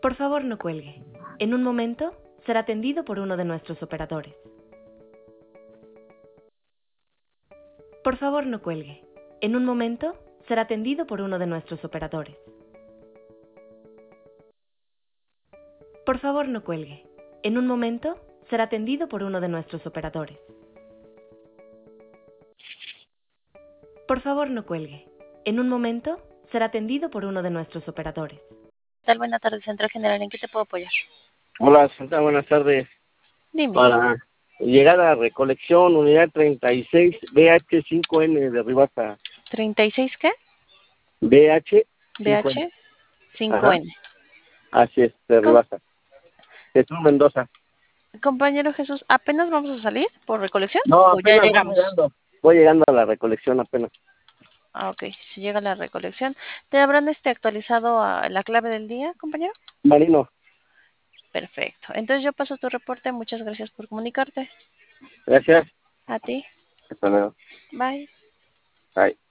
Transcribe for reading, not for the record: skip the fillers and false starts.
Por favor, no cuelgue. En un momento será atendido por uno de nuestros operadores. Por favor, no cuelgue. En un momento será atendido por uno de nuestros operadores. Por favor, no cuelgue. En un momento será atendido por uno de nuestros operadores. Por favor, no cuelgue. En un momento será atendido por uno de nuestros operadores. ¿Qué tal? Buenas tardes, Central General. ¿En qué te puedo apoyar? Hola, Santa, buenas tardes. Dime. Para llegar a recolección, unidad 36, BH5N de Ribasa. ¿36 qué? BH 5N. BH Ajá, 5N. así es, de Com- Ribasa. Jesús Mendoza. Compañero Jesús, ¿apenas vamos a salir por recolección No, o ya apenas voy llegamos? llegando. Voy llegando a la recolección apenas. Ah, ok, si llega la recolección. ¿Te habrán actualizado la clave del día, compañero? Marino, Perfecto. Entonces yo paso tu reporte. Muchas gracias por comunicarte. gracias. A ti. Hasta luego. Bye. Bye.